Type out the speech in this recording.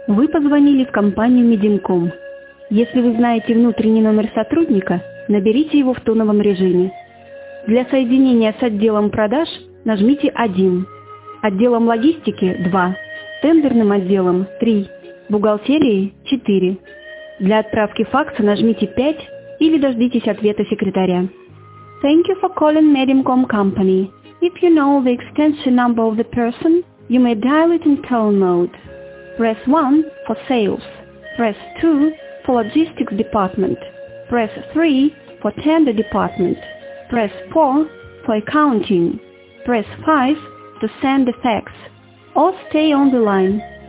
Вы позвонили в компанию Medincom. Если вы знаете внутренний номер сотрудника, наберите его в тоновом режиме. Для соединения с отделом продаж нажмите 1, отделом логистики 2, тендерным отделом 3, бухгалтерией 4. Для отправки факса нажмите 5 или дождитесь ответа секретаря. Thank you for calling Medincom Company. If you know the extension number of the person, you may dial it in tone mode. Press 1 for sales. Press 2 for logistics department. Press 3 for tender department. Press 4 for accounting. Press 5 to send the fax. Or stay on the line.